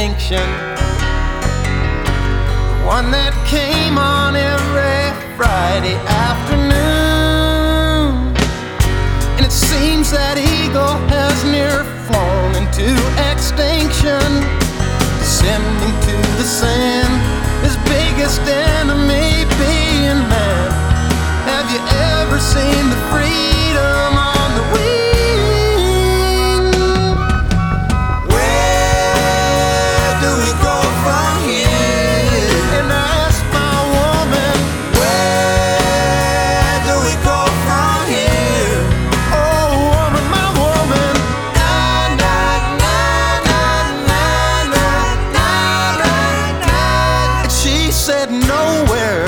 extinction, the one that came on every Friday afternoon. And it seems that eagle has near flown into extinction, descending to the sand, his biggest enemy being man. Have you ever seen the freedom on the wing? Where do we go from here? And I asked my woman, where do we go from here? Oh woman, my woman, na na na na na na na na na. And she said nowhere.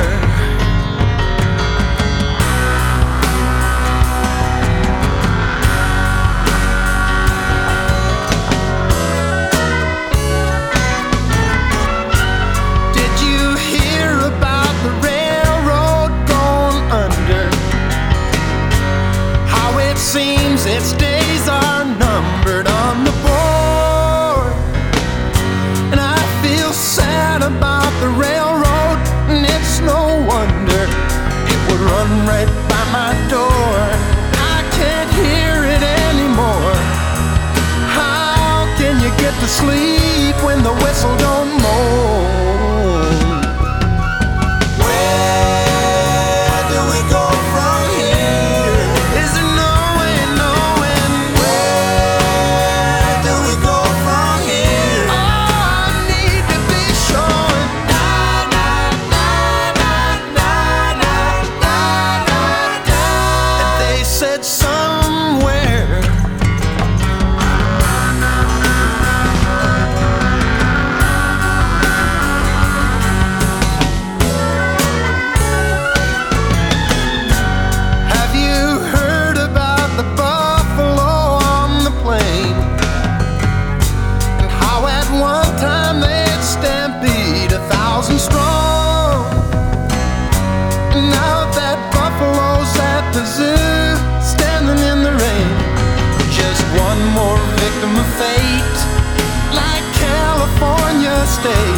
Seems its days are numbered on the board, and I feel sad about the railroad, and it's no wonder it would run right by my door. I can't hear it anymore. How can you get to sleep when the whistle don't moan? Where do we go from here? Is there no somewhere? Have you heard about the buffalo on the plain, and how at one time they'd stampede 1,000 strong, and now that buffalo's at the zoo, standing in the rain, just one more victim of fate, like California State.